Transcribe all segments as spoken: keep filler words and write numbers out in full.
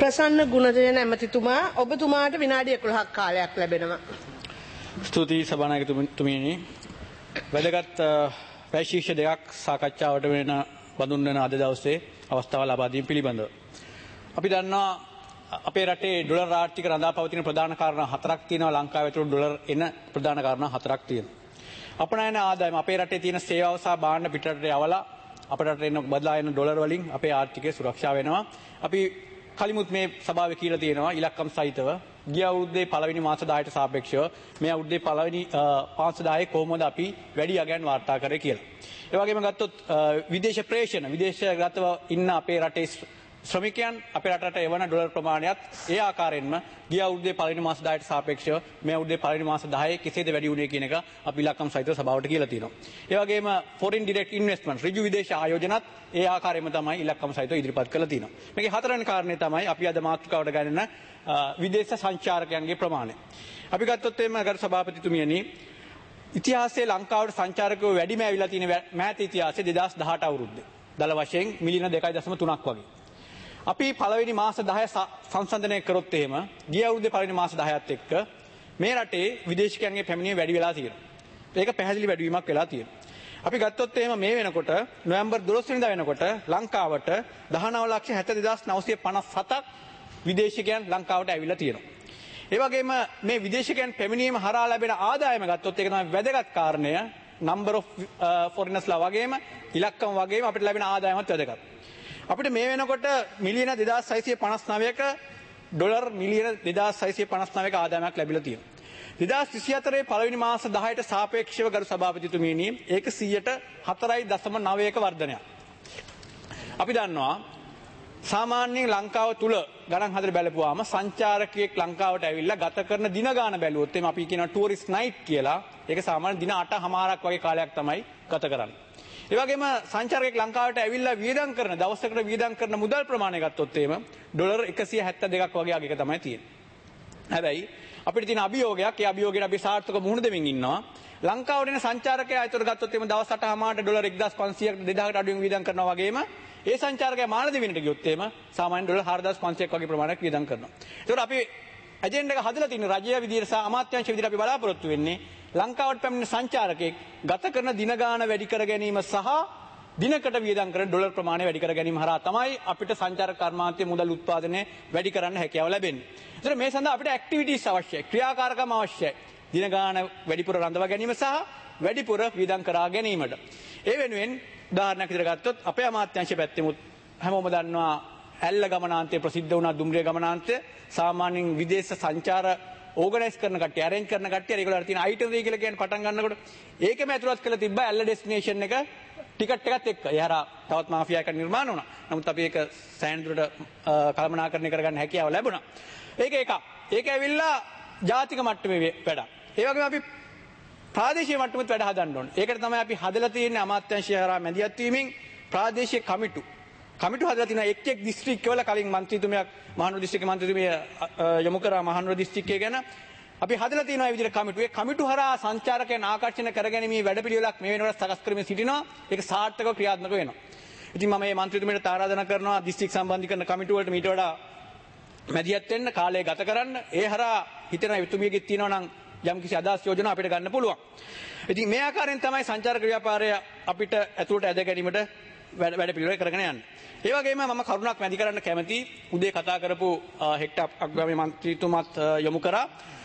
ප්‍රසන්න ගුණදේන ඇමතිතුමා ඔබතුමාට විනාඩි එකොළහක් කාලයක් ලැබෙනවා. ස්තුතියි සභානායකතුමියනි. වැදගත් පැශීෂ දෙකක් සාකච්ඡාවට වෙන බඳුන් වෙන අද දවසේ අවස්ථාව ලබා දීම පිළිබඳව. අපි දන්නවා අපේ රටේ ඩොලර් ආර්ථික රඳා පවතින ප්‍රධාන කාරණා හතරක් තියෙනවා. ලංකාවේ තුළ ඩොලර් එන ප්‍රධාන කාරණා හතරක් තියෙනවා. අපනයන ආදායම අපේ රටේ තියෙන සේවාව සහ භාණ්ඩ පිටරට යවලා අපේ රටේ එන බදලා එන ඩොලර් වලින් අපේ ආර්ථිකය සුරක්ෂා වෙනවා. අපි කලිමුත් මේ සභාවේ කියලා තියෙනවා ඉලක්කම් සහිතව ගිය අවුරුද්දේ පළවෙනි මාස දහයට සාපේක්ෂව මේ අවුරුද්දේ පළවෙනි මාස දහයේ කොහොමද අපි වැඩි අගයන් වාර්තා කරේ කියලා. ඒ වගේම ගත්තොත් විදේශ ප්‍රේෂණ විදේශගතව ඉන්න අපේ රටේ ශ්‍රමිකයන් අපේ රටට එවන ඩොලර් ප්‍රමාණයත් ඒ ආකාරයෙන්ම ගිය අවුරුද්දේ පළවෙනි මාස දහයට සාපේක්ෂව මේ අවුරුද්දේ පළවෙනි මාස දහයේ කෙසේද වැඩි වුණේ කියන එක අපි ඉලක්කම් සහිතව සභාවට කියලා තියෙනවා. ඒ වගේම foreign direct investment ඍජු විදේශ ආයෝජනත් ඒ ආකාරයෙන්ම තමයි ඉලක්කම් සහිතව ඉදිරිපත් කරලා තියෙනවා. මේකේ හතරවෙනි කාරණේ තමයි අපි අද මාතෘකාවට ගන්න විදේශ සංචාරකයන්ගේ ප්‍රමාණය. අපි ගත්තොත් එimhe ගරු සභාපතිතුමියනි ඉතිහාසයේ ලංකාවට සංචාරකයෝ වැඩිම ඇවිල්ලා තියෙන මෑත ඉතිහාසයේ දෙදාස් දහඅට අවුරුද්දේ දල වශයෙන් මිලියන දෙකයි දශම තුනක් වගේ. අපි පළවෙනි මාස දහය සංසන්දනය කරොත් එහෙම ගිය අවුරුද්දේ පළවෙනි මාස දහයත් එක්ක මේ රටේ විදේශිකයන්ගේ පැමිණීම වැඩි වෙලා තියෙනවා. ඒක පැහැදිලි වැඩිවීමක් වෙලා තියෙනවා. අපි ගත්තොත් එහෙම මේ වෙනකොට නොවැම්බර් දොළොස් වෙනිදා වෙනකොට ලංකාවට දහනව ලක්ෂ හැත්තෑ දෙදාස් නවසිය පනස් හතක් විදේශිකයන් ලංකාවට ඇවිල්ලා තියෙනවා. ඒ වගේම මේ විදේශිකයන් පැමිණීම හරහා ලැබෙන ආදායම ගත්තොත් ඒක තමයි වැදගත් කාරණය. number of foreigners ලා වගේම ඉලක්කම් වගේම අපිට ලැබෙන ආදායමත් වැදගත්. අපිට මේ වෙනකොට මිලියන දෙදාස් හයසිය පනස් නවයක ඩොලර් මිලියන දෙදාස් හයසිය පනස් නවයක ආදායමක් ලැබිලා තියෙනවා. දෙදාස් විසිහතරේ පළවෙනි මාස දහයට සාපේක්ෂව ගරු සභාපතිතුමීනි ඒක සියයට හතරයි දශම නවයක වර්ධනයක්. අපි දන්නවා සාමාන්‍යයෙන් ලංකාව තුල ගණන් හදලා බලපුවාම සංචාරකයෙක් ලංකාවට ඇවිල්ලා ගත කරන දින ගාන බැලුවොත් එimhe අපි කියනවා ටූරිස්ට් නයිට් කියලා. ඒක සාමාන්‍ය දින අටමාරක් වගේ කාලයක් තමයි ගත කරන්නේ. ඒ වගේම සංචාරකයෙක් ලංකාවට ඇවිල්ලා වියදම් කරන දවසකට වියදම් කරන මුදල් ප්‍රමාණය ගත්තොත් එimhe ඩොලර් එකසිය හැත්තෑ දෙකක් වගේ අගයක තමයි තියෙන්නේ. හැබැයි අපිට තියෙන අභියෝගයක් ඒ අභියෝගයට අපි සාර්ථක මුහුණ දෙමින් ඉන්නවා. ලංකාවට එන සංචාරකයා අතර ගත්තොත් එimhe දවස් අටමාරට ඩොලර් එක්දාස් පන්සියයකට දෙදාහකට අඩුවෙන් වියදම් කරනවා වගේම ඒ සංචාරකයා මාලදිවයිනට ගියොත් එimhe සාමාන්‍ය ඩොලර් හාරදාස් පන්සියයක් වගේ ප්‍රමාණයක් වියදම් කරනවා. ඒකට අපි ඇජෙන්ඩා එක හදලා තියෙන රජය විදියට සහ අමාත්‍යාංශ විදියට අපි බලාපොරොත්තු වෙන්නේ ලංකාවට පැමිණෙන සංචාරකයෙක් ගත කරන දින ගාන වැඩි කර ගැනීම සහ දිනකට වියදම් කරන ඩොලර් ප්‍රමාණය වැඩි කර ගැනීම හරහා තමයි අපිට සංචාරක කර්මාන්තයේ මුදල් උත්පාදනය වැඩි කරන්න හැකියාව ලැබෙන්නේ. ඒතර මේ සඳහා අපිට ඇක්ටිවිටීස් අවශ්‍යයි, ක්‍රියාකාරකම් අවශ්‍යයි. දින ගාන වැඩිපුර රඳවා ගැනීම සහ වැඩිපුර වියදම් කරා ගැනීමට. ඒ වෙනුවෙන් උදාහරණයක් විදිහට ගත්තොත් අපේ අමාත්‍යාංශ පැත්තෙමුත් හැමෝම දන්නවා ඇල්ල ගමනාන්තයේ ප්‍රසිද්ධ වුණා දුම්රිය ගමනාන්තය. සාමාන්‍යයෙන් විදේශ සංචාර ඕගනයිස් කරන කට්ටිය අරේන්ජ් කරන කට්ටිය ඒගොල්ලන්ට තියෙන අයිටනරි කියලා කියන්නේ පටන් ගන්නකොට ඒකෙම ඇතුළත් කරලා තිබ්බා ඇල්ල ඩෙස්ටිනේෂන් එක ටිකට් එකත් එක්ක. ඒ හරහා තවත් මාෆියා එකක් නිර්මාණය වුණා. නමුත් අපි ඒක සෑහෙනදුරට කළමනාකරණය කරගන්න හැකියාව ලැබුණා. ඒක එකක්. ඒක ඇවිල්ලා ජාතික මට්ටමේ වැඩක්. ඒ වගේම අපි ප්‍රාදේශීය මට්ටමෙත් වැඩ හදන්න ඕනේ. ඒකට තමයි අපි හදලා තියෙන්නේ අමාත්‍යාංශය හරහා මැදිහත් වීමෙන් ප්‍රාදේශීය කමිටු. කමිටු හදලා තියෙනවා එක් එක් දිස්ත්‍රික්කවල කලින් මන්ත්‍රීතුමියක් මහනුවර දිස්ත්‍රික්ක මන්ත්‍රීතුමිය යොමු කරා මහනුවර දිස්ත්‍රික්කය ගැන අපි හදලා තියෙනවා මේ විදිහට කමිටු. ඒ කමිටු හරහා සංචාරකයන් ආකර්ෂණය කරගැනීමේ වැඩපිළිවෙලක් මේ වෙනකොට සකස් කරමින් සිටිනවා. ඒක සාර්ථකව ක්‍රියාත්මක වෙනවා. ඉතින් මම මේ මන්ත්‍රීතුමියට ආරාධනා කරනවා දිස්ත්‍රික් සම්බන්ධීකරණ කමිටු වලට මීට වඩා මැදිහත් වෙන්න කාලය ගත කරන්න. ඒ හරහා හිතන එතුමියගෙත් තියෙනවා නම් යම්කිසි අදහස් යෝජනා අපිට ගන්න පුළුවන්. ඉතින් මේ ආකාරයෙන් තමයි සංචාරක ව්‍යාපාරය අපිට ඇතුළට ඇද ගැනීමට වැඩ පිළිවෙල කරගෙන යන්නේ. ඒ වගේම මම කරුණක් මැදි කරන්න කැමති උදේ කතා කරපු හෙක්ටර් අග්‍රාමී මන්ත්‍රීතුමාත් යොමු කරා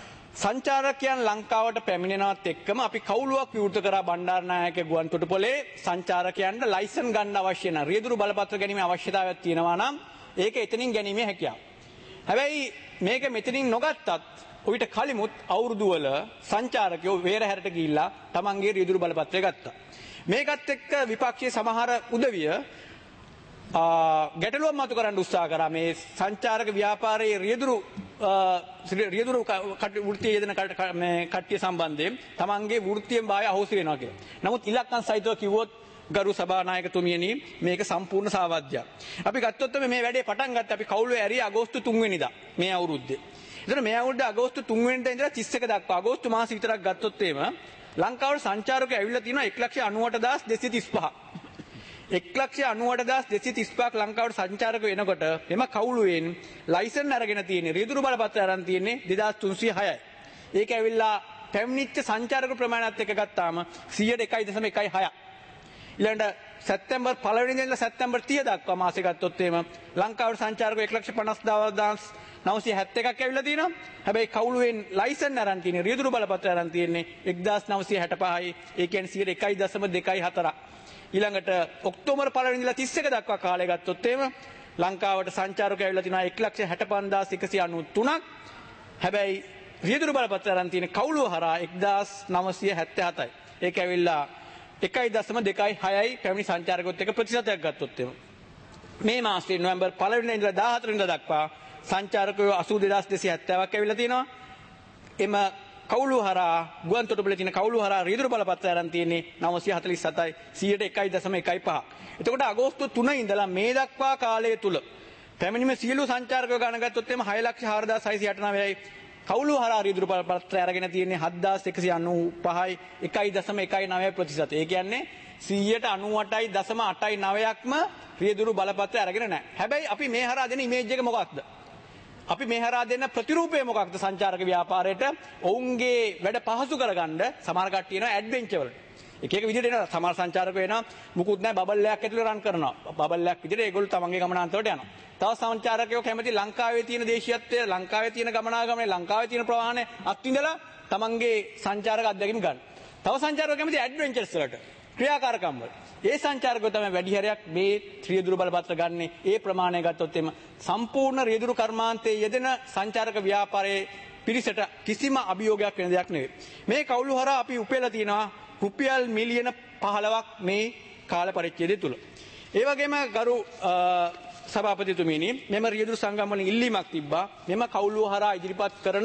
සංචාරකයන් ලංකාවට පැමිණෙනවත් එක්කම අපි කවුලුවක් විවෘත කරා බණ්ඩාරනායක ගුවන්තොටුපොළේ සංචාරකයන්ට ලයිසන් ගන්න අවශ්‍ය නැහැ. රියදුරු බලපත්‍ර ගැනීමේ අවශ්‍යතාවයක් තියෙනවා නම් ඒක එතනින් ගැනීමේ හැකියාව. හැබැයි මේක මෙතනින් නොගත්තත් ඔයිට කලිමුත් අවුරුදු වල සංචාරකයෝ වේරහැරට ගිහිල්ලා තමන්ගේ රියදුරු බලපත්‍රය ගත්තා. මේකත් එක්ක විපක්ෂයේ සමහර උදවිය ගැටලුවක් මතු කරන්න උත්සාහ කරා මේ සංචාරක ව්‍යාපාරයේ රියදුරු රියදුරු වෘත්තියේ යෙදෙන මේ කට්ටිය සම්බන්ධයෙන් තමන්ගේ වෘත්තියෙන් බාය අහෝසි වෙනවා කියලා. නමුත් ඉලක්කම් සහිතව කිව්වොත් ගරු සභානායකතුමියනි මේක සම්පූර්ණ සාවද්‍යයක්. අපි ගත්තොත් මේ වැඩේ පටන් ගත්තා අපි කවුළුවේ ඇරිය අගෝස්තු තුන් වෙනිදා මේ අවුරුද්දේ. ඒතර මේ අවුරුද්ද අගෝස්තු තුන් වෙනිදා ඉඳලා තිස් එක දක්වා අගෝස්තු මාසෙ විතරක් ගත්තොත් එහෙම ලංකාවට සංචාරකයෝ ඇවිල්ලා තියෙනවා එක ලක්ෂ අනූඅට හදාස් දෙසිය තිස් පහ. එක් ලක්ෂ අනූඅට හදාස් දෙසිය තිස් පහක් ලංකාවට සංචාරක වෙනකොට එම කවුළුවෙන් ලයිසන් අරගෙන තියෙන්නේ රියදුරු බලපත්‍ර අරන් තියෙන්නේ දෙදාස් තුන්සිය හයයි. ඒක ඇවිල්ලා පැමිණිච්ච සංචාරක ප්‍රමාණයත් එක්ක ගත්තාම සියයට එකයි දශම එකයි හයක්. ඊළඟට සැප්තැම්බර් පළවෙනිදා ඉඳලා සැප්තැම්බර් තිහ දක්වා මාසෙ ගත්තොත් එහෙම ලංකාවට සංචාරකයෝ එක ලක්ෂ පනස් හදාස් නවසිය හැත්තෑ එකක් ඇවිල්ලා තියෙනවා. හැබැයි කවුළුවෙන් ලයිසන් අරන් තියෙන්නේ රියදුරු බලපත්‍ර අරන් තියෙන්නේ එක්දාස් නවසිය හැට පහයි. ඒ කියන්නේ සියයට එකයි දශම දෙකයි හතරක්. ඊළඟට ඔක්තෝබර් පළවෙනිදා ඉඳලා තිස් එක දක්වා කාලය ගත්තොත් එහෙම ලංකාවට සංචාරකයෝ ඇවිල්ලා තිනවා එක ලක්ෂ හැට පන්දාස් එකසිය අනූ තුනක්. හැබැයි රියදුරු බලපත්‍ර අරන් තියෙන කවුළුව හරහා එක්දාස් නවසිය හැත්තෑ හතයි. ඒක ඇවිල්ලා එකයි දශම දෙකයි හයයි පැමිණි සංචාරකයොත් එක්ක ප්‍රතිශතයක් ගත්තොත් එහෙම. මේ මාසයේ නොවැම්බර් පළවෙනිදා ඉඳලා දාහතර වෙනිදා දක්වා සංචාරකයෝ අසූ දෙදාස් දෙසිය හැත්තෑවක් ඇවිල්ලා තියෙනවා. එම කවුළුව හරහා ගුවන් තොටුපළේ තියෙන කවුළුව හරහා රියදුරු බලපත්‍ර අරන් තියෙන්නේ නවසිය හතළිස් හතයි සියයට එකයි දශම එකයි පහ. එතකොට අගෝස්තු තුන ඉඳලා මේ දක්වා කාලය තුල පැමිණීමේ සියලු සංචාරකයෝ ගණන ගත්තොත් එම හය ලක්ෂ හාරදාස් හයසිය අටනවයයි. කවුළුව හරහා රියදුරු බලපත්‍ර අරගෙන තියෙන්නේ හත්දාස් එකසිය අනූ පහයි එකයි දශම එකයි නවය ප්‍රතිශත. ඒ කියන්නේ සියයට අනූඅටයි දශම අටයි නවයක්ම රියදුරු බලපත්‍ර අරගෙන නැහැ. හැබැයි අපි මේ හරහා දෙන ඉමේජ් එක මොකක්ද? අපි මේ හරහා දෙන ප්‍රතිරූපය මොකක්ද සංචාරක ව්‍යාපාරයට? ඔවුන්ගේ වැඩ පහසු කරගන්න සමහර කට්ටිය එනවා ඇඩ්වෙන්චර් වලට. එක එක විදිහට එනවා. සමහර සංචාරකයෝ එනවා මුකුත් නැහැ බබල් එකක් ඇතුලේ රන් කරනවා. බබල් එකක් විදිහට ඒගොල්ලෝ තමන්ගේ ගමනාන්තවලට යනවා. තව සංචාරකයෝ කැමති ලංකාවේ තියෙන දේශීයත්වය, ලංකාවේ තියෙන ගමනාගමනය, ලංකාවේ තියෙන ප්‍රවාහනය අත්විඳලා තමන්ගේ සංචාරක අත්දැකීම් ගන්න. තව සංචාරකයෝ කැමති ඇඩ්වෙන්චර්ස් වලට, ක්‍රියාකාරකම් වලට. ඒ සංචාරකයෝ තමයි වැඩි හරියක් මේ රියදුරු බලපත්‍ර ගන්න. ඒ ප්‍රමාණය ගත්තොත් එම සම්පූර්ණ රියදුරු කර්මාන්තයේ යෙදෙන සංචාරක ව්‍යාපාරයේ පිරිසට කිසිම අභියෝගයක් වෙන දෙයක් නෙවෙයි. මේ කවුළු හරහා අපි උපයලා තියෙනවා රුපියල් මිලියන පහළොවක් මේ කාල පරිච්ඡේදය තුල. ඒ වගේම ගරු සභාපතිතුමනි මෙම රියදුරු සංගම් වලින් ඉල්ලීමක් තිබ්බා. මෙම කවුළුව හරහා ඉදිරිපත් කරන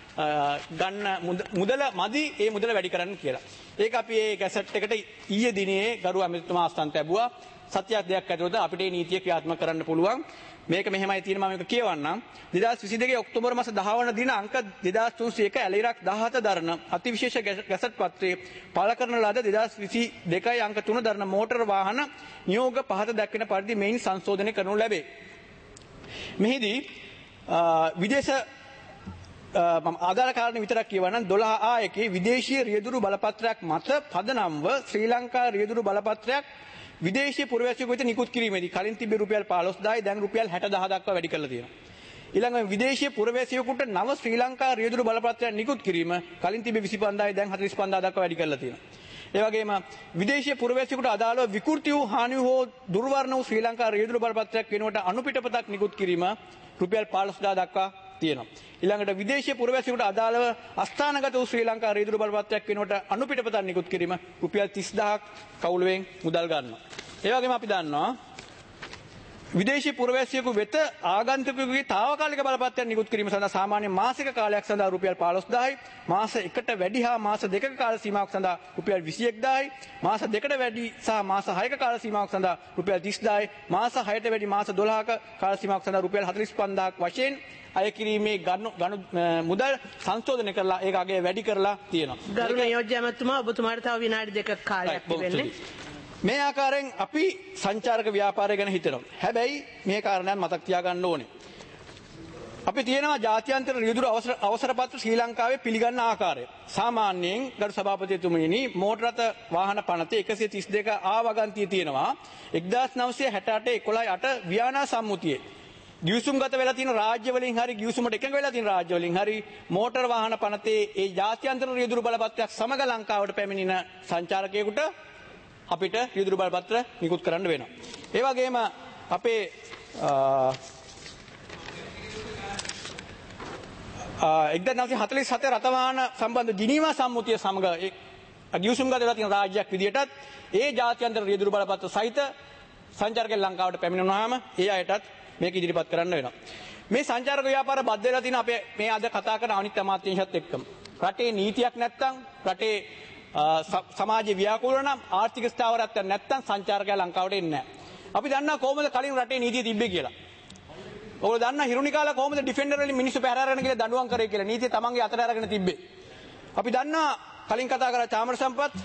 ගන්න මුදල මදි ඒ මුදල වැඩි කරන්න කියලා. ඒක අපි ඒ ගැසට් එකට ඊයේ දිනේ ගරු අමිතුමා අස්තන්ත ලැබුවා. සත්‍යයක් දෙයක් ඇතුළත අපිට මේ නීතිය ක්‍රියාත්මක කරන්න පුළුවන්. මේක මෙහෙමයි තියෙන මම මේක කියවන්නම්. දෙදාස් විසි දෙකේ ඔක්තෝබර් මාස දහ වන දින අංක දෙදාස් තුන්සිය එක ඇලිරක් දහහත දරන අතිවිශේෂ ගැසට් පත්‍රයේ පළ කරන ලද දෙදාස් විසි දෙකයි අංක තුන දරන මෝටර් වාහන නියෝග පහත දක්වන පරිදි මෙයින් සංශෝධනය කරනු ලැබේ. මෙහිදී විදේශ ආදාළ කාරණේ විතරක් කියවනම් දොළහ ආ එකේ විදේශීය රියදුරු බලපත්‍රයක් මත පදනම්ව ශ්‍රී ලංකා රියදුරු බලපත්‍රයක් විදේශීය පුරවැසියෙකු වෙත නිකුත් කිරීමේදී කලින් තිබෙ රුපියල් පහළොස්දායි දැන් රුපියල් හැටදහ දක්වා වැඩි කරලා තියෙනවා. ඊළඟට විදේශීය පුරවැසියෙකුට නව ශ්‍රී ලංකා රියදුරු බලපත්‍රයක් නිකුත් කිරීම කලින් තිබෙ විසි පන්දායි දැන් හතළිස් පන්දා දක්වා වැඩි කරලා තියෙනවා. ඒ වගේම විදේශීය පුරවැසියෙකුට අදාළව විකෘති වූ හානි හෝ දුර්වර්ණ වූ ශ්‍රී ලංකා රියදුරු බලපත්‍රයක් වෙනුවට අනුපිටපතක් නිකුත් කිරීම රුපියල් පහළොස්දා දක්වා තියෙනවා. ඊළඟට විදේශීය පුරවැසියෙකුට අදාළව අස්ථානගත වූ ශ්‍රී ලංකා රියදුරු බලපත්‍රයක් වෙනුවට අනුපිටපතක් නිකුත් කිරීම රුපියල් තිස් දහයක් කවුළුවෙන් මුදල් ගන්නවා. ඒ වගේම අපි දන්නවා විදේශීය පුරවැසියෙකු වෙත ආගන්තුකයෙකුගේ తాවකාලික බලපත්‍රයක් නිකුත් කිරීම සඳහා සාමාන්‍ය මාසික කාලයක් සඳහා රුපියල් පහළොස්දායි, මාස එකට වැඩි හා මාස දෙකක කාල සීමාවක් සඳහා රුපියල් විසි එක්දායි, මාස දෙකට වැඩි සහ මාස හයක කාල සීමාවක් සඳහා රුපියල් තිස්දායි, මාස හයට වැඩි මාස දොළහක කාල සීමාවක් සඳහා රුපියල් හතළිස් පන්දාක් වශයෙන් අය කිරීමේ ගණු ගණු මුදල් සංශෝධනය කරලා ඒක අගය වැඩි කරලා තියෙනවා. ගරු නියෝජ්‍ය ඇමතුමා ඔබතුමාට තව විනාඩි දෙකක කාලයක් තිබෙන්නේ. මේ ආකාරයෙන් අපි සංචාරක ව්‍යාපාරය ගැන හිතනවා. හැබැයි මේ කාරණයක් මතක් තියාගන්න ඕනේ. අපි තියෙනවා ජාත්‍යන්තර රියදුරු අවසර අවසරපත්‍ර ශ්‍රී ලංකාවේ පිළිගන්න ආකාරය. සාමාන්‍යයෙන් ගරු සභාපතිතුමනි මෝටර රථ වාහන පනතේ එකසිය තිස් දෙක ආ වගන්තිය තියෙනවා එක්දාස් නවසිය හැට අට එකොළහ අට වියනා සම්මුතියේ. ගිවිසුම්ගත වෙලා තියෙන රාජ්‍ය වලින් හරි ගිවිසුමට එකඟ වෙලා තියෙන රාජ්‍ය වලින් හරි මෝටර වාහන පනතේ ඒ ජාත්‍යන්තර රියදුරු බලපත්‍රයක් සමග ලංකාවට පැමිණෙන සංචාරකයෙකුට අපිට රියදුරු බලපත්‍ර නිකුත් කරන්න වෙනවා. ඒ වගේම අපේ එක්දාස් නවසිය හතළිස් හත රථවාහන සම්බන්ධ ජිනීවා සම්මුතිය සමග ගිවිසුම්ගත වෙලා තියෙන රාජ්‍යයක් විදියටත් ඒ ජාත්‍යන්තර රියදුරු බලපත්‍ර සහිත සංචාරකයන් ලංකාවට පැමිණෙනවාම ඒ අයටත් මේක ඉදිරිපත් කරන්න වෙනවා. මේ සංචාරක ව්‍යාපාර බද්ධ වෙලා තියෙන අපේ මේ අද කතා කරන අනිත් අමාත්‍යාංශයත් එක්කම රටේ නීතියක් නැත්තම් රටේ සමාජීය ව්‍යාකූල නම් ආර්ථික ස්ථාවරත්වයක් නැත්තම් සංචාරකයා ලංකාවට එන්නේ නැහැ. අපි දන්නා කොහොමද කලින් රටේ නීතිය තිබ්බේ කියලා. ඔයගොල්ලෝ දන්නා හිරුනිකාලා කොහොමද ඩිෆෙන්ඩර් වලින් මිනිස්සු පැහැර අරගෙන කියලා දඬුවම් කරේ කියලා නීතිය තමන්ගේ අතට අරගෙන තිබ්බේ. අපි දන්නා කලින් කතා කරා චාමර සම්පත්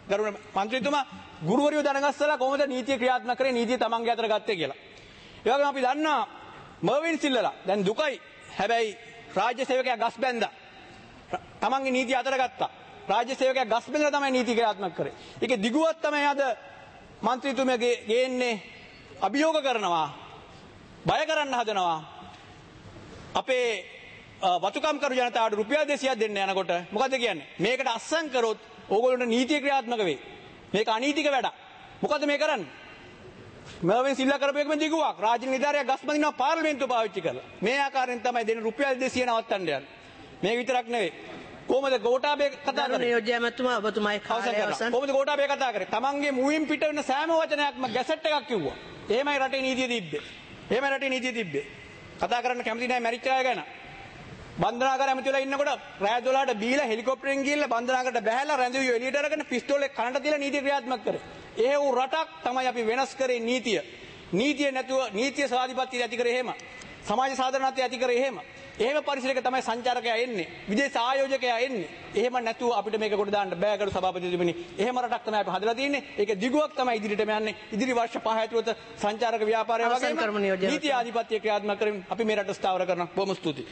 ගරුණ මන්ත්‍රීතුමා ගුරුවරයෝ දැනගස්සලා කොහොමද නීතිය ක්‍රියාත්මක කරේ නීතිය තමන්ගේ අතට ගත්තේ කියලා. ඒ වගේම අපි දන්නවා මර්වින් සිල්වලා දැන් දුකයි. හැබැයි රාජ්‍ය සේවකයා ගස් බැඳා. තමන්ගේ නීතිය අතට ගත්තා. රාජ්‍ය සේවකයා ගස් බැඳලා තමයි නීතිය ක්‍රියාත්මක කරේ. ඒකේ දිගුවක් තමයි අද මන්ත්‍රීතුමගේ ගේන්නේ අභියෝග කරනවා. බය කරන්න හදනවා. අපේ වතුකම් කරු ජනතාවට රුපියල් දෙසීයක් දෙන්න යනකොට මොකද කියන්නේ? මේකට අස්සම් කරොත් ඕගොල්ලන්ට නීතිය ක්‍රියාත්මක වෙයි. මේක අනීතික වැඩක්. මොකද මේ කරන්නේ? මර්වින් සිල්වා කරපු එකම දිගුවක්. රාජ්‍ය නිලධාරියා ගස් බඳිනවා පාර්ලිමේන්තුව පාවිච්චි කරලා. මේ ආකාරයෙන් තමයි දෙන රුපියල් දෙසීය නවත්තන්න යන්නේ. මේක විතරක් නෙවෙයි. කොහොමද ගෝඨාභය කතා කරන්නේ? නියෝජ්‍ය ඇමතුමා ඔබතුමායි කාලය අවසන්. කොහොමද ගෝඨාභය කතා කරේ? තමන්ගේ මුවින් පිට වෙන සෑම වචනයක්ම ගැසට් එකක් කිව්වා. එහෙමයි රටේ නීතිය තිබ්බේ. එහෙමයි රටේ නීතිය තිබ්බේ. කතා කරන්න කැමති නැහැ මැරිච්ච අය ගැන. බන්ධනාගාර ඇමතිවලා ඉන්නකොට රෑ දොළහට බීලා හෙලිකොප්ටරෙන් ගිහිල්ලා බන්ධනාගාරට බැහැලා රැඳෙවියෝ එළියට අරගෙන පිස්තෝලේ කනට තියලා නීතිය ක්‍රියාත්මක කරේ. ඒ වූ රටක් තමයි අපි වෙනස් කරේ නීතිය. නීතිය නැතුව නීතිය සාධිපත්‍ය ඇති කරේ එහෙම. සමාජ සාධාරණත්වය ඇති කරේ එහෙම. එහෙම පරිසරයක තමයි සංචාරකයා එන්නේ. විදේශ ආයෝජකයා එන්නේ. එහෙම නැතුව අපිට මේක කොට දාන්න බෑ කරු සභාපතිතුමනි. එහෙම රටක් තමයි අපි හදලා තියෙන්නේ. ඒක දිගුවක් තමයි ඉදිරියටම යන්නේ. ඉදිරි වර්ෂ පහ ඇතුළත සංචාරක ව්‍යාපාරය වගේම නීති ආධිපත්‍ය ක්‍රියාත්මක කරමින් අපි මේ රට ස්ථාවර කරනවා. බොහොම ස්තුතියි.